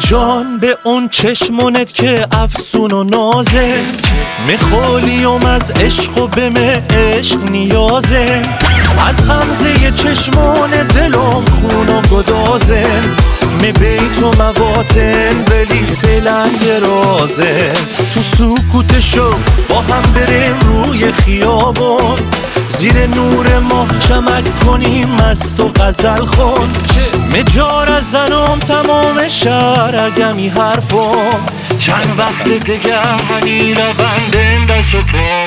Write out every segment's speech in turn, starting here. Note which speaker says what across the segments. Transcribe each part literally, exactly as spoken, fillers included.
Speaker 1: جان به اون چشمونت که افسون و نازه، میخولیم از عشق و به مه عشق نیازه. از غمزه چشمون دلم خون و گدازه، می بیت و مواتن ولی فعلا درازه. تو سکوتشو با هم بریم روی خیابون، زیر نور ماه چمک کنیم مست و غزل خون. مجار از زنم تمام شهر اگمی حرفم، چند وقت دیگه هنی را بندن دست و پامون.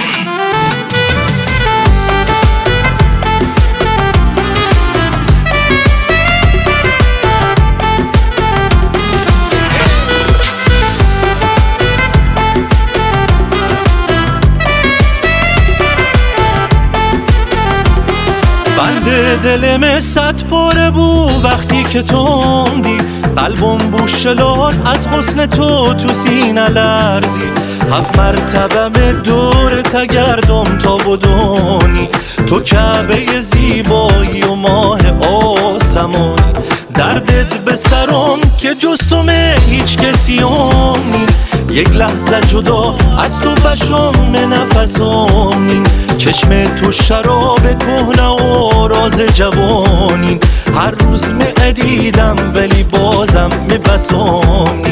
Speaker 1: بنده دلم صد پاره بو وقتی که تو دی، قلبم بوشلار از حسن تو تو سینه لرزی. هفت مرتبه به دور تگردم تا بدونی، تو کعبه زیبایی و ماه آسمانی. دردت به سرم که جز تو مه هیچ کسی نی، یک لحظه جدا از تو بشم به نفسم نی. چشم تو شراب کهنه و راز جوانی، هر روز می ادیدم ولی بازم می بسانی.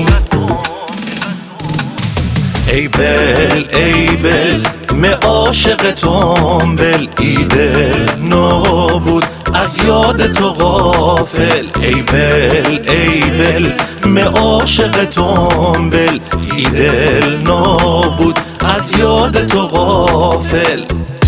Speaker 1: ای بل ای بل می عاشق توم بل، ایده نابود از یاد تو غافل. ای بل ای بل می عاشق توم بل، ایده نابود از یاد تو غافل.